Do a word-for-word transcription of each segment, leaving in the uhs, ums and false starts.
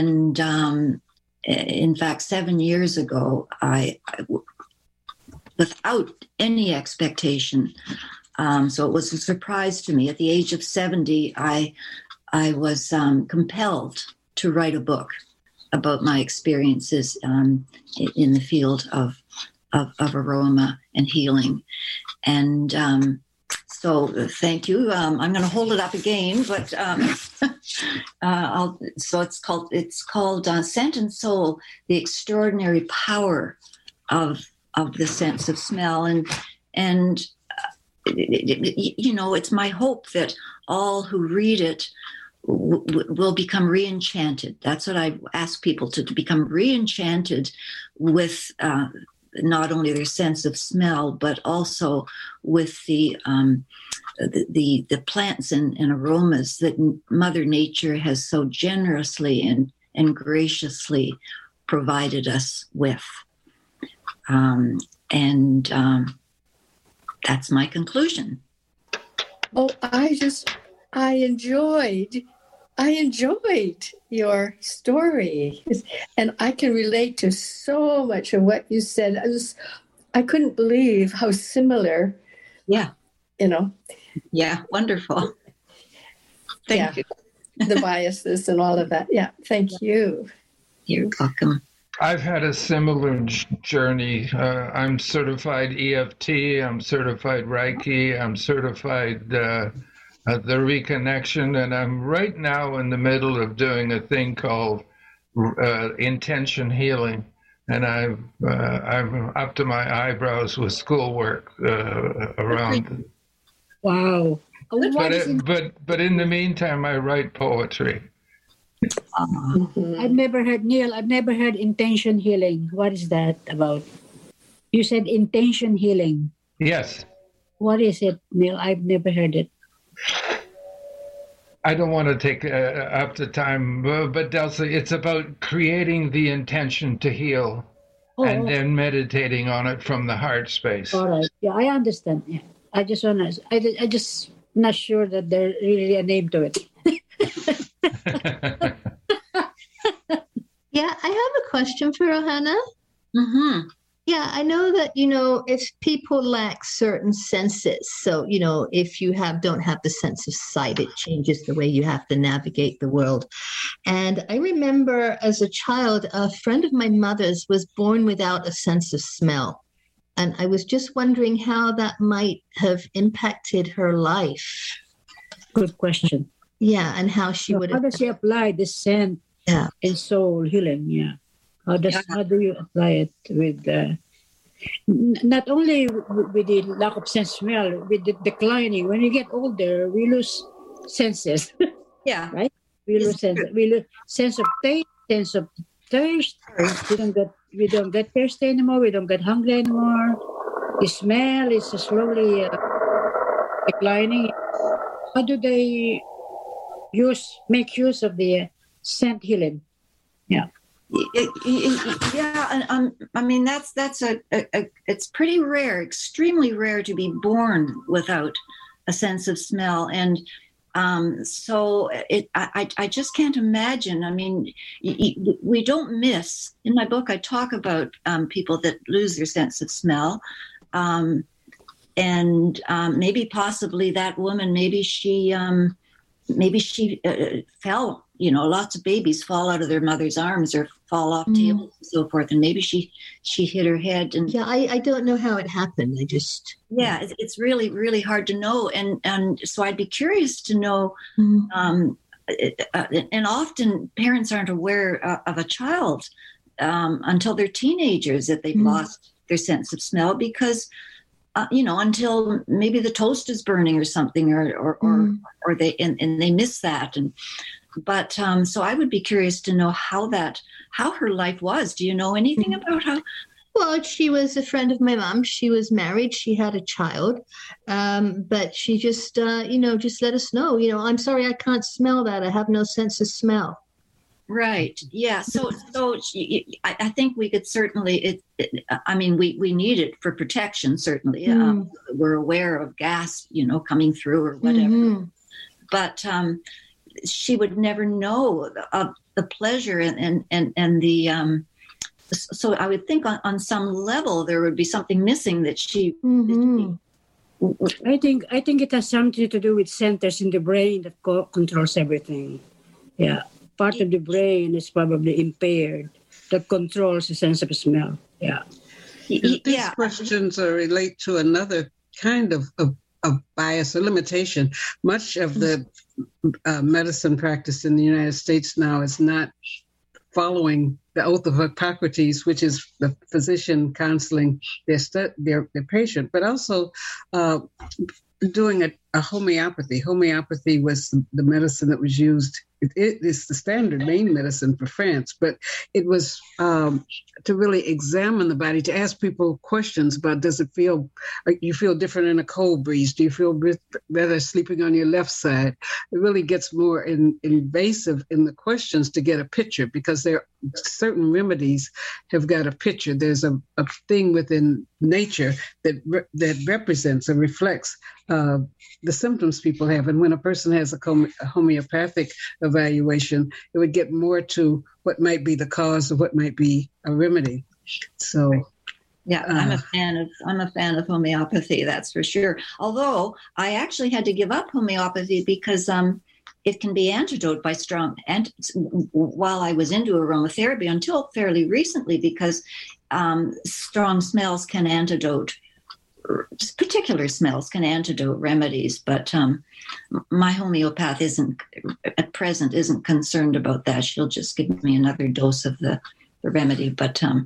And um, in fact, seven years ago, I, I without any expectation, um, so it was a surprise to me. At the age of seventy, I I was um, compelled to write a book about my experiences um, in the field of, of of aroma and healing, and. Um, So thank you. Um, I'm going to hold it up again, but um, uh, I'll, so it's called it's called uh, Scent and Soul: The Extraordinary Power of of the Sense of Smell, and and uh, it, it, you know, it's my hope that all who read it w- w- will become re-enchanted. That's what I ask people to, to become re-enchanted with. Uh, not only their sense of smell, but also with the um, the, the the plants and, and aromas that Mother Nature has so generously and, and graciously provided us with. Um, and um, that's my conclusion. Oh, I just, I enjoyed I enjoyed your story, and I can relate to so much of what you said. I was, I couldn't believe how similar. Yeah. You know. Yeah. Wonderful. Thank yeah. you. The biases and all of that. Yeah. Thank you. You're welcome. I've had a similar journey. Uh, I'm certified E F T. I'm certified Reiki. I'm certified. Uh, Uh, the reconnection, and I'm right now in the middle of doing a thing called uh, intention healing, and I've uh, I'm up to my eyebrows with schoolwork uh, around. Wow! But it, but but in the meantime, I write poetry. Mm-hmm. I've never heard Neil. I've never heard intention healing. What is that about? You said intention healing. Yes. What is it, Neil? I've never heard it. I don't want to take uh, up the time, but Delsa, it's about creating the intention to heal oh, and then meditating on it from the heart space. All right. Yeah, I understand. Yeah. I just want to, I, I just not sure that there's really a name to it. Yeah, I have a question for Rohanna. Mm-hmm. Yeah, I know that, you know, if people lack certain senses, so, you know, if you have don't have the sense of sight, it changes the way you have to navigate the world. And I remember as a child, a friend of my mother's was born without a sense of smell. And I was just wondering how that might have impacted her life. Good question. Yeah, and how she so would how have... does she apply this scent yeah. and soul healing? Yeah. How does yeah. how do you apply it with uh, n- not only w- with the lack of sense of smell, with the declining? When you get older, we lose senses. Yeah, right. We lose sense. We lose sense of taste, sense of thirst. We don't get we don't get thirsty anymore. We don't get hungry anymore. The smell is slowly uh, declining. How do they use make use of the uh, scent healing? Yeah. It, it, yeah, and um, I mean that's that's a, a, a it's pretty rare, extremely rare to be born without a sense of smell, and um, so it I I just can't imagine. I mean, we don't miss. In my book, I talk about um, people that lose their sense of smell, um, and um, maybe possibly that woman, maybe she um, maybe she uh, fell. You know, lots of babies fall out of their mother's arms or fall off mm. tables and so forth. And maybe she she hit her head. And yeah, I, I don't know how it happened. I just yeah, it's, it's really really hard to know. And and so I'd be curious to know. Mm. Um, it, uh, and often parents aren't aware uh, of a child um, until they're teenagers that they've mm. lost their sense of smell because. Uh, you know, until maybe the toast is burning or something, or or mm. or, or they and, and they miss that. And but um, so I would be curious to know how that how her life was. Do you know anything mm. about how? Well, she was a friend of my mom. She was married. She had a child, um, but she just uh, you know just let us know. You know, I'm sorry, I can't smell that. I have no sense of smell. Right. Yeah. So, so I, I think we could certainly. It, it. I mean, we, we need it for protection. Certainly, mm. um, we're aware of gas, you know, coming through or whatever. Mm-hmm. But um, she would never know of the pleasure and and and, and the. Um, so I would think on, on some level there would be something missing that she. Mm-hmm. That she I think I think it has something to do with centers in the brain that co- controls everything. Yeah, part of the brain is probably impaired that controls the sense of smell. Yeah. These yeah. questions are relate to another kind of, of, of bias or limitation. Much of the uh, medicine practice in the United States now is not following the oath of Hippocrates, which is the physician counseling their stu- their, their patient, but also uh, doing a, a homeopathy. Homeopathy was the, the medicine that was used. It, it is the standard main medicine for France, but it was um, to really examine the body, to ask people questions about, does it feel, like you feel different in a cold breeze? Do you feel better sleeping on your left side? It really gets more in, invasive in the questions to get a picture, because there are certain remedies have got a picture. There's a, a thing within nature that re- that represents or reflects uh, the symptoms people have. And when a person has a, home- a homeopathic evaluation, it would get more to what might be the cause of what might be a remedy. So, yeah, uh, I'm a fan of I'm a fan of homeopathy. That's for sure. Although I actually had to give up homeopathy because um, it can be antidote by strong. And while I was into aromatherapy until fairly recently, because um, strong smells can antidote. Particular smells can antidote remedies, but um, my homeopath isn't at present isn't concerned about that. She'll just give me another dose of the, the remedy. But um,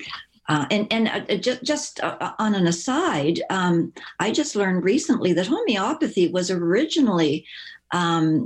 uh, and and uh, just, just uh, on an aside, um, I just learned recently that homeopathy was originally um,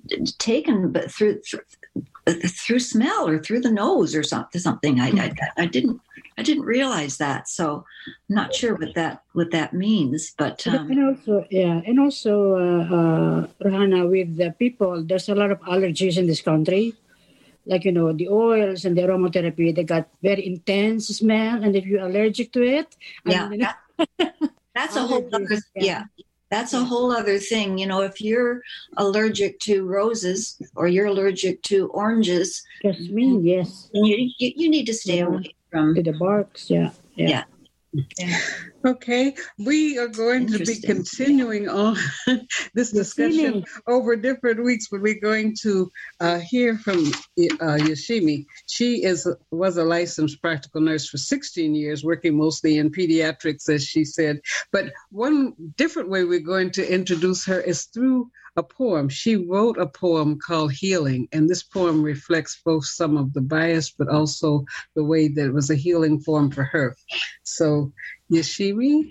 taken through, through through smell or through the nose or something. Something I, I I didn't. I didn't realize that, so I'm not sure what that what that means. But um, and also, yeah, and also, uh, uh, Rahana, with the people, there's a lot of allergies in this country. Like, you know, the oils and the aromatherapy, they got very intense smell, and if you're allergic to it, yeah, I mean, that, that's a whole other yeah. yeah. That's a whole other thing. You know, if you're allergic to roses or you're allergic to oranges, that's me, yes, you you, you need to stay yeah. away. From to the barks, yeah, yeah. yeah. yeah. Okay, we are going to be continuing on this discussion over different weeks, but we're going to uh, hear from uh, Yoshimi. She is was a licensed practical nurse for sixteen years, working mostly in pediatrics, as she said. But one different way we're going to introduce her is through a poem. She wrote a poem called Healing, and this poem reflects both some of the bias, but also the way that it was a healing form for her. So, Yoshimi?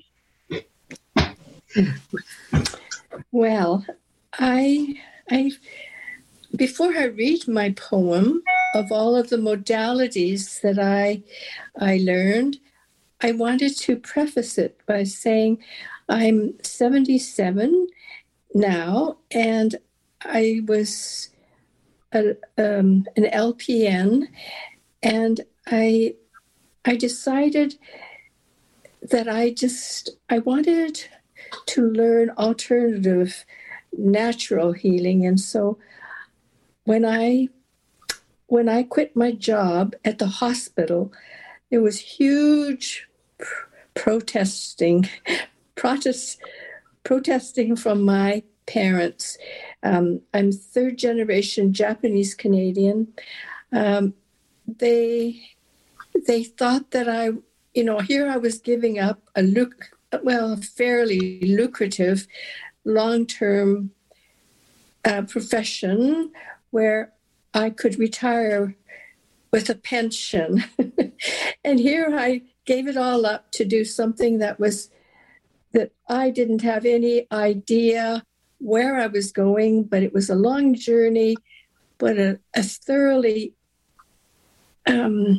Well, I, I, before I read my poem, of all of the modalities that I, I learned, I wanted to preface it by saying I'm seventy-seven now, and I was a, um, an L P N, and I I decided that I just I wanted to learn alternative natural healing, and so when I when I quit my job at the hospital, there was huge pr- protesting, protest. protesting from my parents. Um, I'm third generation Japanese Canadian. Um, they they thought that I, you know, here I was giving up a look, well, fairly lucrative long-term uh, profession where I could retire with a pension. And here I gave it all up to do something that was that I didn't have any idea where I was going, but it was a long journey, but a, a thoroughly um,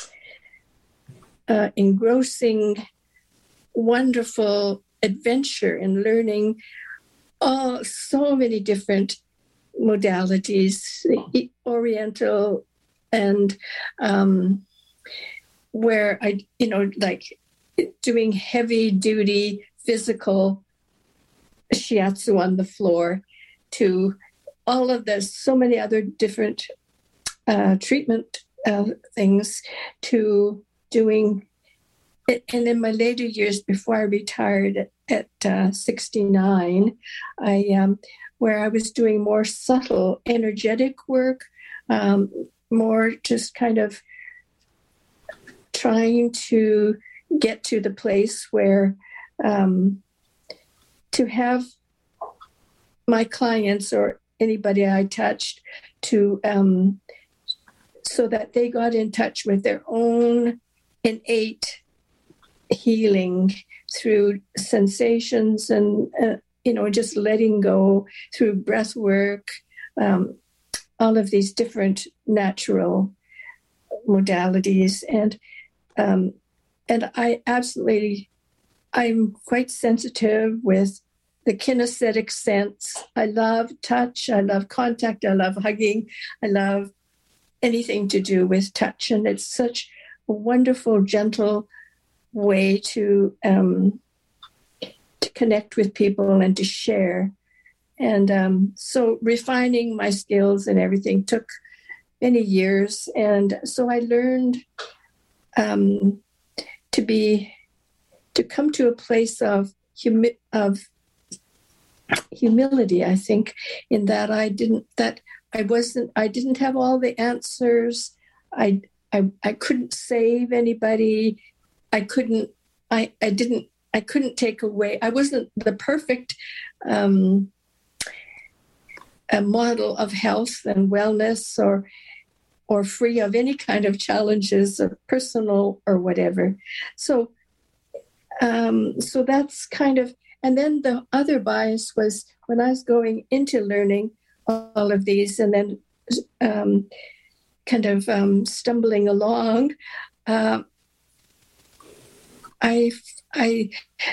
uh, engrossing, wonderful adventure in learning all so many different modalities, Oriental and um, where I, you know, like doing heavy duty physical shiatsu on the floor to all of this, so many other different uh, treatment uh, things to doing it. And in my later years, before I retired at, at uh, sixty-nine, I um, where I was doing more subtle, energetic work, um, more just kind of trying to get to the place where um, to have my clients or anybody I touched to um, so that they got in touch with their own innate healing through sensations and uh, you know, just letting go through breath work, um, all of these different natural modalities. And um, and I absolutely, I'm quite sensitive with the kinesthetic sense. I love touch. I love contact. I love hugging. I love anything to do with touch. And it's such a wonderful, gentle way to um, to connect with people and to share. And um, so refining my skills and everything took many years. And so I learned um, to be, to come to a place of humi- of humility, I think, in that I didn't, that I wasn't, I didn't have all the answers. I, I, I couldn't save anybody. I couldn't, I, I didn't, I couldn't take away, I wasn't the perfect um, a model of health and wellness or or free of any kind of challenges or personal or whatever. So um, so that's kind of, and then the other bias was when I was going into learning all of these and then um, kind of um, stumbling along, uh, I, I,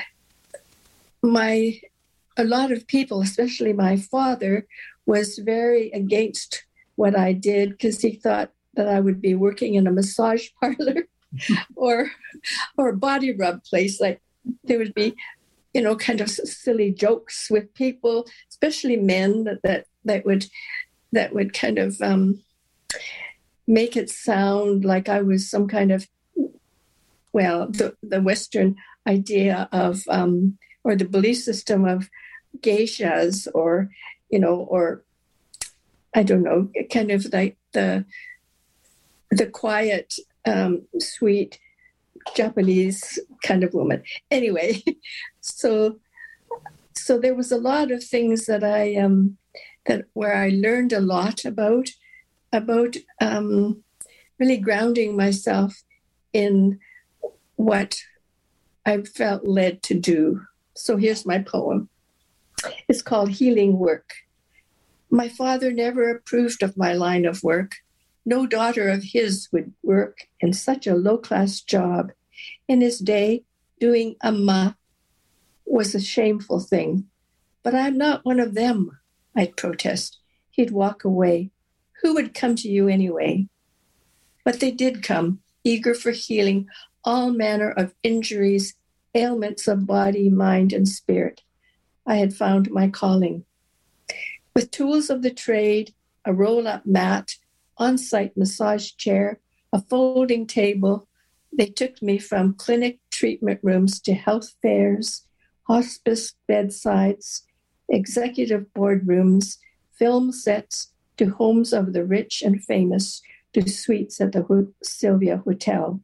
my, a lot of people, especially my father, was very against what I did because he thought that I would be working in a massage parlor or or a body rub place. Like there would be, you know, kind of silly jokes with people, especially men that that, that would that would kind of um, make it sound like I was some kind of, well, the, the Western idea of um, or the belief system of geishas or, you know, or I don't know, kind of like the the quiet, um, sweet Japanese kind of woman. Anyway, so so there was a lot of things that I um, that where I learned a lot about about um, really grounding myself in what I felt led to do. So here's my poem. It's called Healing Work. My father never approved of my line of work. No daughter of his would work in such a low-class job. In his day, doing amma was a shameful thing. But I'm not one of them, I'd protest. He'd walk away. Who would come to you anyway? But they did come, eager for healing all manner of injuries, ailments of body, mind, and spirit. I had found my calling. With tools of the trade, a roll-up mat, on-site massage chair, a folding table, they took me from clinic treatment rooms to health fairs, hospice bedsides, executive boardrooms, film sets, to homes of the rich and famous, to suites at the Sylvia Hotel.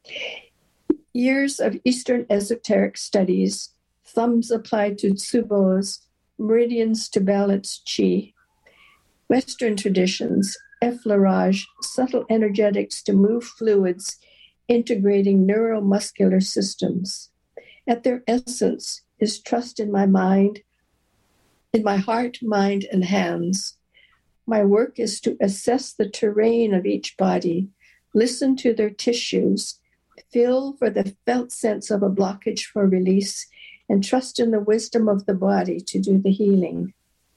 Years of Eastern esoteric studies, thumbs applied to tsubos, meridians to balance chi, Western traditions, effleurage, subtle energetics to move fluids, integrating neuromuscular systems. At their essence is trust in my mind, in my heart, mind, and hands. My work is to assess the terrain of each body, listen to their tissues, feel for the felt sense of a blockage for release, and trust in the wisdom of the body to do the healing.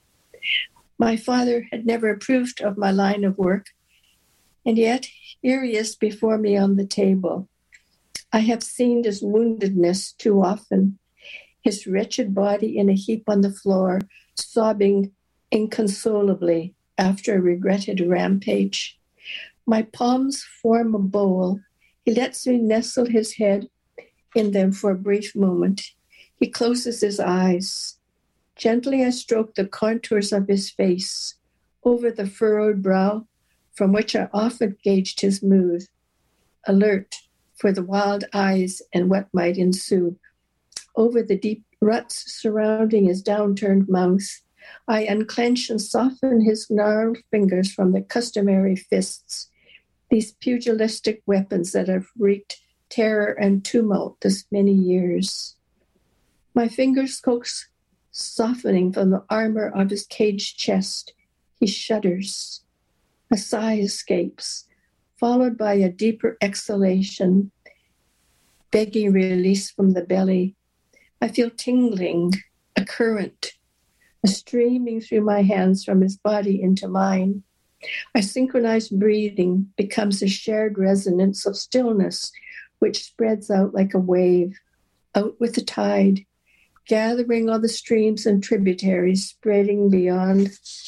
My father had never approved of my line of work, and yet here he is before me on the table. I have seen his woundedness too often, his wretched body in a heap on the floor, sobbing inconsolably after a regretted rampage. My palms form a bowl. He lets me nestle his head in them for a brief moment. He closes his eyes. Gently I stroke the contours of his face, over the furrowed brow, from which I often gauged his mood, alert for the wild eyes and what might ensue. Over the deep ruts surrounding his downturned mouth, I unclench and soften his gnarled fingers from the customary fists, these pugilistic weapons that have wreaked terror and tumult this many years. My fingers coax softening from the armor of his caged chest. He shudders. A sigh escapes, followed by a deeper exhalation, begging release from the belly. I feel tingling, a current, a streaming through my hands from his body into mine. Our synchronized breathing becomes a shared resonance of stillness, which spreads out like a wave, out with the tide, gathering all the streams and tributaries, spreading beyond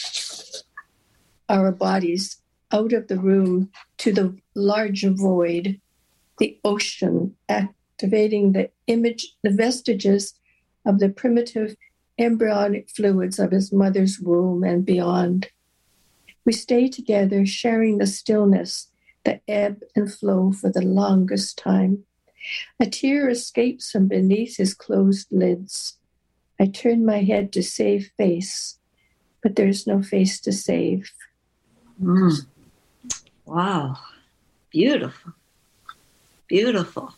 our bodies, out of the room to the larger void, the ocean, activating the image, the vestiges of the primitive embryonic fluids of his mother's womb and beyond. We stay together, sharing the stillness, the ebb and flow for the longest time. A tear escapes from beneath his closed lids. I turn my head to save face, but there's no face to save. Mm. Wow. Beautiful. Beautiful.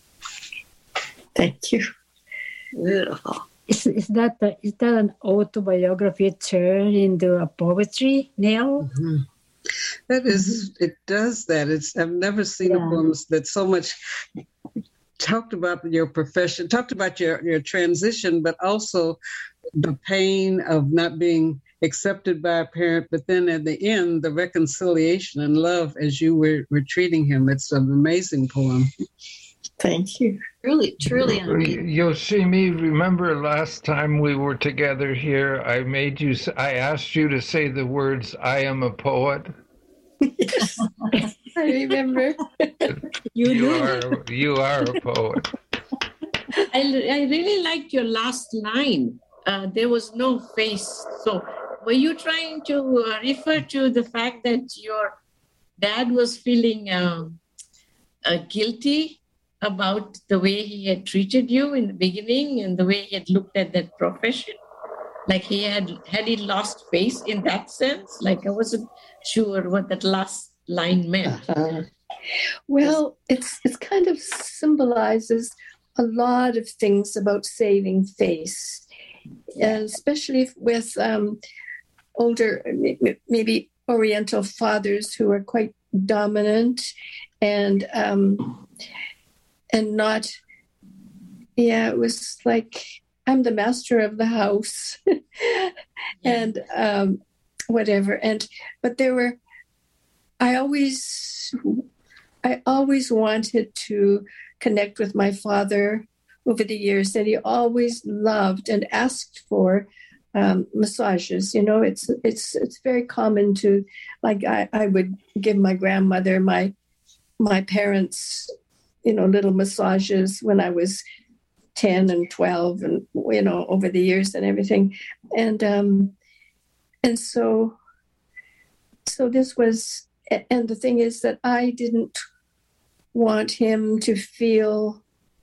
Thank you. Beautiful. Is, is that a, is that an autobiography turned into a poetry, Neil? Mm-hmm. That is, it does that. It's I've never seen Yeah. a poem that so much talked about your profession, talked about your, your transition, but also the pain of not being accepted by a parent, but then at the end, the reconciliation and love as you were, were treating him. It's an amazing poem. Thank you. Truly, truly amazing. Yoshimi, remember last time we were together here, I made you, s- I asked you to say the words, "I am a poet." Yes, I remember. You You do. are, you are a poet. I, I really liked your last line. Uh, there was no face. So, were you trying to uh, refer to the fact that your dad was feeling um, uh, guilty about the way he had treated you in the beginning and the way he had looked at that profession? Like he had, had he lost face in that sense? Like I wasn't sure what that last line meant. Uh, well, it's it's kind of symbolizes a lot of things about saving face, and especially with um, older, maybe Oriental fathers who are quite dominant and um, and not. Yeah, it was like I'm the master of the house, and um, whatever. And but there were. I always, I always wanted to connect with my father over the years, and he always loved and asked for um, massages. You know, it's it's it's very common to, like I, I would give my grandmother, my my parents, you know, little massages when I was ten and twelve, and you know, over the years and everything, and um, and so so this was. And the thing is that I didn't want him to feel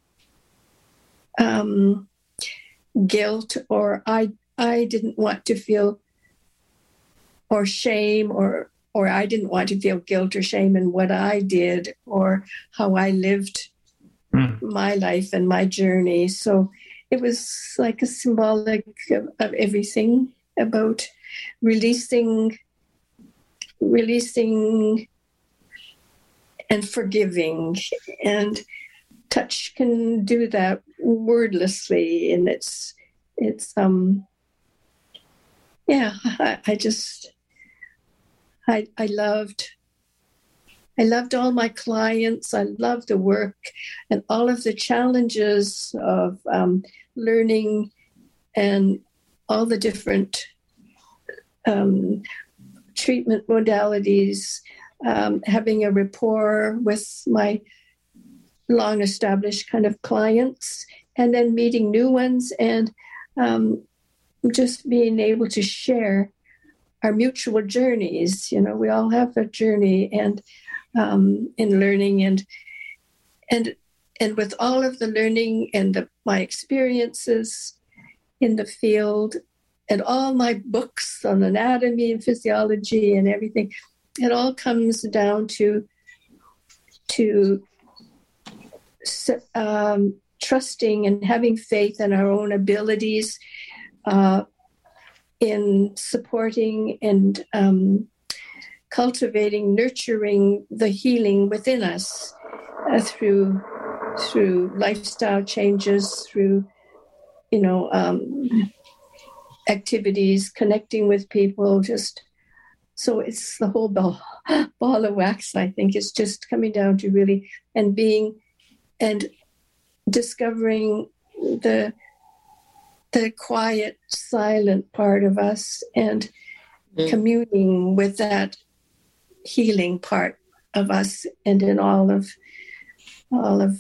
um, guilt, or I I didn't want to feel or shame, or or I didn't want to feel guilt or shame in what I did or how I lived mm. my life and my journey. So it was like a symbolic of, of everything about releasing. releasing and forgiving, and touch can do that wordlessly, and it's it's um yeah I, I just I I loved I loved all my clients. I loved the work and all of the challenges of um, learning and all the different um, treatment modalities, um, having a rapport with my long established kind of clients, and then meeting new ones, and um, just being able to share our mutual journeys. You know, we all have a journey, and um, in learning, and and and with all of the learning and the, my experiences in the field, and all my books on anatomy and physiology and everything, it all comes down to to um, trusting and having faith in our own abilities, uh, in supporting and um, cultivating, nurturing the healing within us uh, through through lifestyle changes, through you know um, activities, connecting with people. Just so it's the whole ball ball of wax. I think it's just coming down to really and being and discovering the the quiet, silent part of us, and mm. communing with that healing part of us, and in all of all of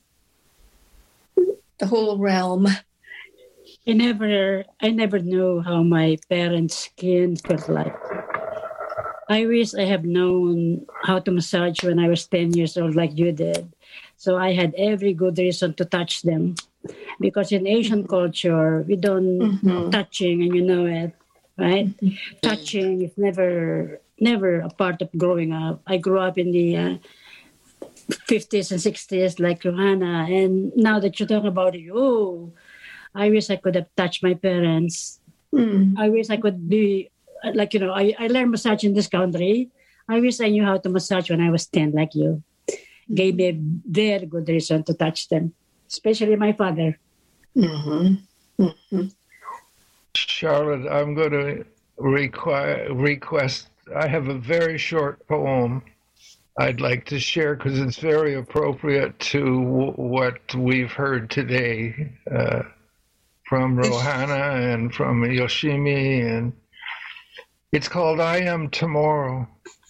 the whole realm. I never, I never knew how my parents' skin felt like. I wish I have known how to massage when I was ten years old, like you did. So I had every good reason to touch them, because in Asian mm-hmm. culture, we don't mm-hmm. touching, and you know it, right? Mm-hmm. Touching is never, never a part of growing up. I grew up in the uh, fifties and sixties, like Johanna, and now that you talk about it, oh, I wish I could have touched my parents. Mm. I wish I could be, like, you know, I, I learned massage in this country. I wish I knew how to massage when I was ten, like you. Gave me a very good reason to touch them, especially my father. Mm-hmm. Mm-hmm. Charlotte, I'm going to require, request, I have a very short poem I'd like to share because it's very appropriate to w- what we've heard today uh, from Rohana and from Yoshimi. And it's called I Am Tomorrow.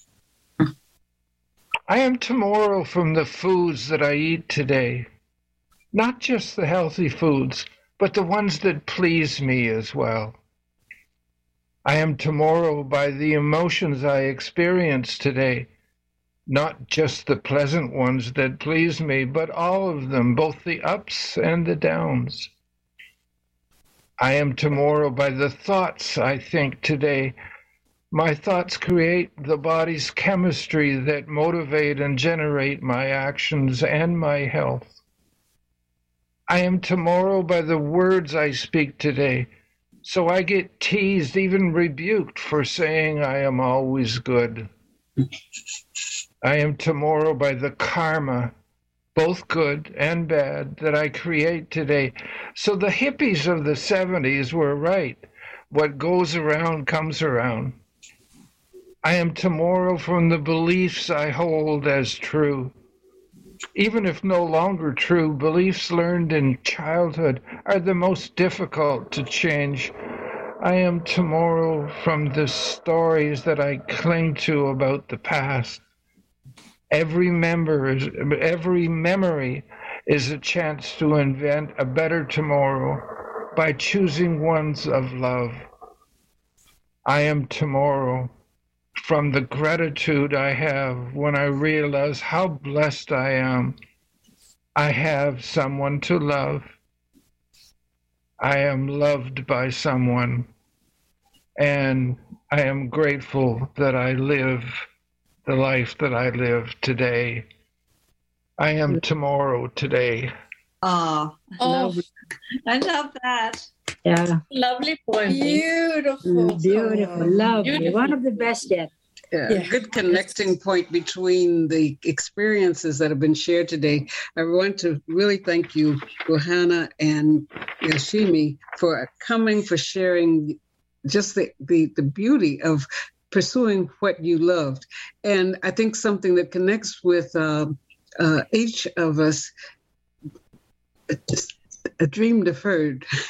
I am tomorrow from the foods that I eat today. Not just the healthy foods, but the ones that please me as well. I am tomorrow by the emotions I experience today. Not just the pleasant ones that please me, but all of them, both the ups and the downs. I am tomorrow by the thoughts I think today. My thoughts create the body's chemistry that motivate and generate my actions and my health. I am tomorrow by the words I speak today, so I get teased, even rebuked for saying I am always good. I am tomorrow by the karma, both good and bad, that I create today. So the hippies of the seventies were right. What goes around comes around. I am tomorrow from the beliefs I hold as true. Even if no longer true, beliefs learned in childhood are the most difficult to change. I am tomorrow from the stories that I cling to about the past. Every member is, every memory is a chance to invent a better tomorrow by choosing ones of love. I am tomorrow from the gratitude I have when I realize how blessed I am. I have someone to love. I am loved by someone, and I am grateful that I live the life that I live today. I am tomorrow today. Oh, Oh, I love that. Yeah. lovely poem. Beautiful. Beautiful. poem. Lovely. Beautiful. One of the best yet. Yeah, Yeah. good connecting point between the experiences that have been shared today. I want to really thank you, Johanna and Yoshimi, for coming, for sharing just the, the, the beauty of pursuing what you loved. And I think something that connects with uh, uh, each of us, a dream deferred.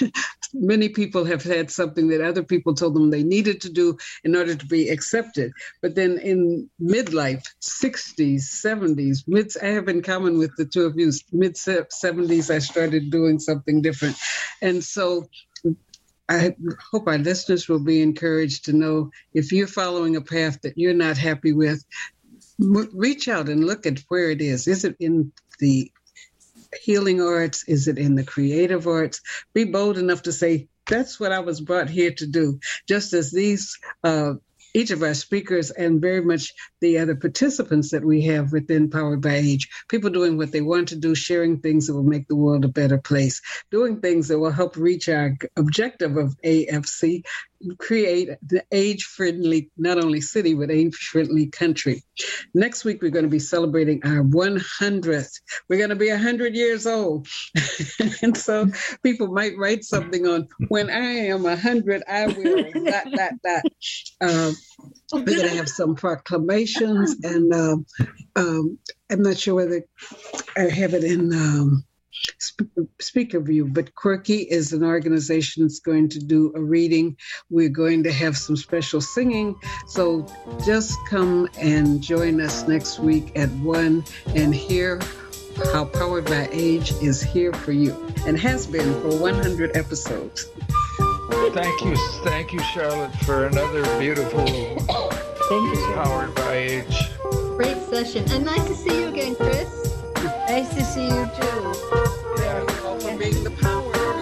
many people have had something that other people told them they needed to do in order to be accepted. But then in midlife, sixties, seventies, mid, I have in common with the two of you, mid seventies, I started doing something different. And so I hope our listeners will be encouraged to know if you're following a path that you're not happy with, reach out and look at where it is. Is it in the healing arts? Is it in the creative arts? Be bold enough to say, that's what I was brought here to do. Just as these, uh, each of our speakers and very much the other participants that we have within Powered by Age, people doing what they want to do, sharing things that will make the world a better place, doing things that will help reach our objective of A F C, create the age-friendly, not only city, but age-friendly country. Next week, we're going to be celebrating our one hundredth. We're going to be one hundred years old. And so people might write something on, when I am one hundred, I will, dot, dot, dot. Uh, we're going to have some proclamations, and um, um, I'm not sure whether I have it in um, speaker view, but Quirky is an organization that's going to do a reading. We're going to have some special singing. So just come and join us next week at one and hear how Powered by Age is here for you and has been for one hundred episodes. Thank you. Thank you, Charlotte, for another beautiful Thank you, Powered by Age. Great session. And nice to see you again, Chris. Nice to see you too. Yeah, all for being the power.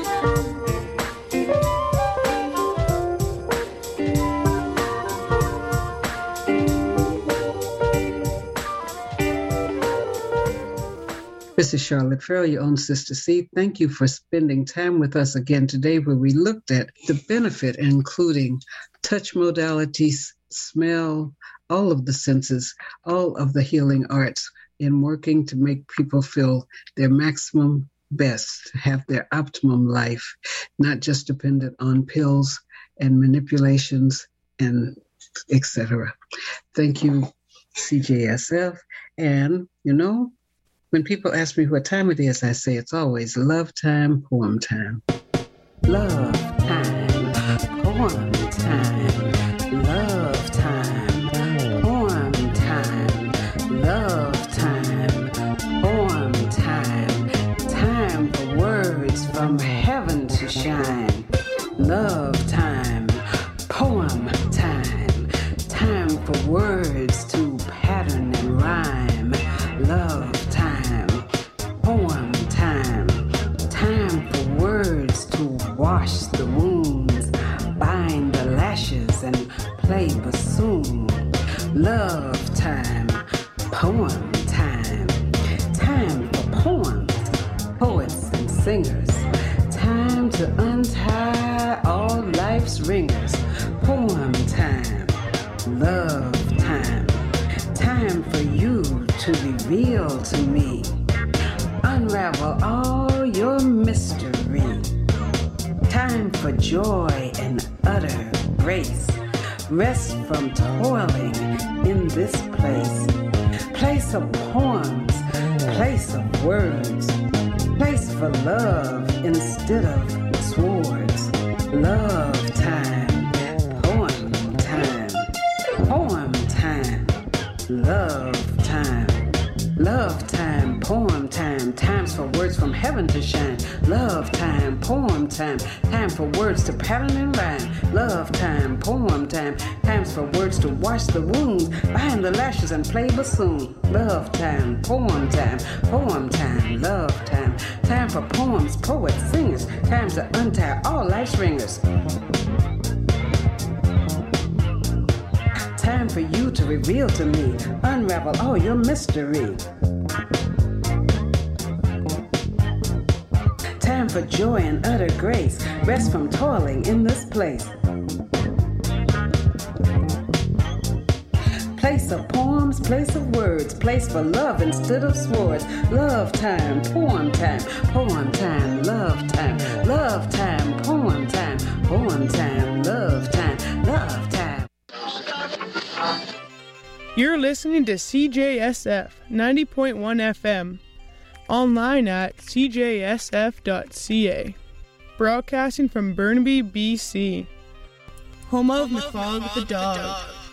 This is Charlotte Farrell, your own Sister C. Thank you for spending time with us again today, where we looked at the benefit, including touch modalities, smell, all of the senses, all of the healing arts in working to make people feel their maximum best, have their optimum life, not just dependent on pills and manipulations and et cetera. Thank you, C J S F. And, you know, when people ask me what time it is, I say it's always love time, poem time. Love time, poem time, love time, poem time, love time, poem time, time for words from heaven to shine. Love time, poem time, time for words to pattern and rhyme. Love time, poem time, time for words to wash the wounds, bind the lashes and play bassoon. Love time, poem time, time for poems, poets and singers, time to untie all life's ringers. Poem time, love time, time for you to reveal to me, unravel all your mystery. Time for joy and utter grace. Rest from toiling in this place. Place of poems, place of words. Place for love instead of swords. Love time, poem time, poem time, love time. Love time, poem time, times for words from heaven to shine. Love time, poem time, time for words to pattern and rhyme. Love time, poem time, times for words to wash the wounds, bind the lashes and play bassoon. Love time, poem time, poem time, love time, time for poems, poets, singers, times to untie all life's ringers. Time for you to reveal to me, unravel all your mystery. Time for joy and utter grace, rest from toiling in this place. Place of poems, place of words, place for love instead of swords. Love time, poem time, poem time, love time, love time, poem time, poem time, love time, love time. You're listening to C J S F ninety point one F M, online at c j s f dot c a. broadcasting from Burnaby, B C, home of McFog the dog.